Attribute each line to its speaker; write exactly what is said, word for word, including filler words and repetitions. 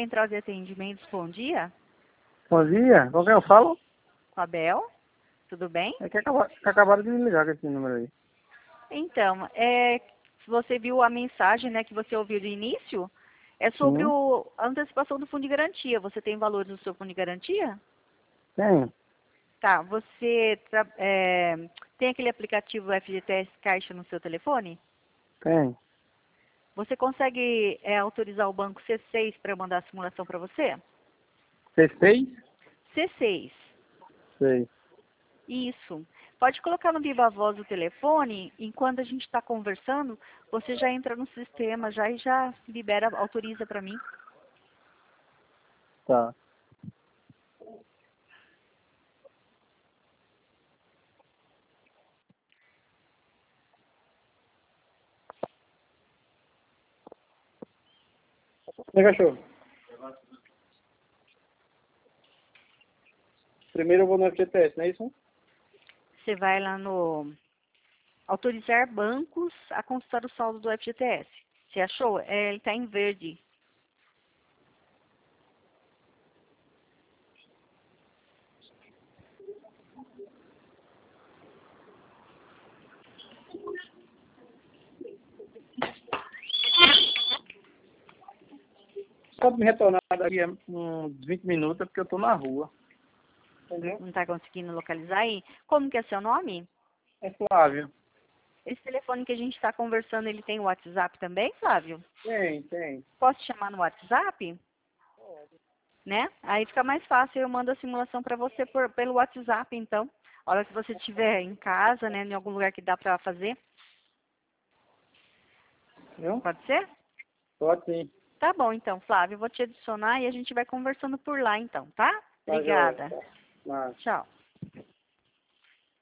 Speaker 1: Central de Atendimentos, bom dia.
Speaker 2: Bom dia, com quem eu falo?
Speaker 1: Com a Bel, tudo bem?
Speaker 2: É que, acaba, que acabaram de me ligar com esse número aí.
Speaker 1: Então, é, se você viu a mensagem, né, que você ouviu do início, é sobre
Speaker 2: Sim,
Speaker 1: o, a antecipação do fundo de garantia. Você tem valores do seu fundo de garantia?
Speaker 2: tem,
Speaker 1: Tá, você tra- é, tem aquele aplicativo F G T S Caixa no seu telefone?
Speaker 2: tem.
Speaker 1: Você consegue é, autorizar o banco C seis para mandar a simulação para você?
Speaker 2: C seis?
Speaker 1: C seis.
Speaker 2: Sei.
Speaker 1: Isso. Pode colocar no viva voz do telefone, enquanto a gente está conversando, você já entra no sistema já e já libera, autoriza para mim.
Speaker 2: Tá. E cachorro? Primeiro eu vou no F G T S, não é isso?
Speaker 1: Você vai lá no autorizar bancos a consultar o saldo do F G T S. Você achou? É, ele está em verde.
Speaker 2: Pode me retornar daqui a uns vinte minutos, é porque eu tô na rua. Entendeu?
Speaker 1: Não está conseguindo localizar aí? Como que é seu nome?
Speaker 2: É Flávio.
Speaker 1: Esse telefone que a gente está conversando, ele tem o WhatsApp também, Flávio?
Speaker 2: Tem, tem.
Speaker 1: Posso te chamar no WhatsApp? Né? Aí fica mais fácil, eu mando a simulação para você por, pelo WhatsApp, então. A hora que você estiver em casa, né, em algum lugar que dá para fazer.
Speaker 2: Viu?
Speaker 1: Pode ser?
Speaker 2: Pode sim.
Speaker 1: Tá bom, então, Flávio. Eu vou te adicionar e a gente vai conversando por lá, então, tá?
Speaker 2: Tá joia.
Speaker 1: Obrigada.
Speaker 2: Tá. Mas...
Speaker 1: Tchau.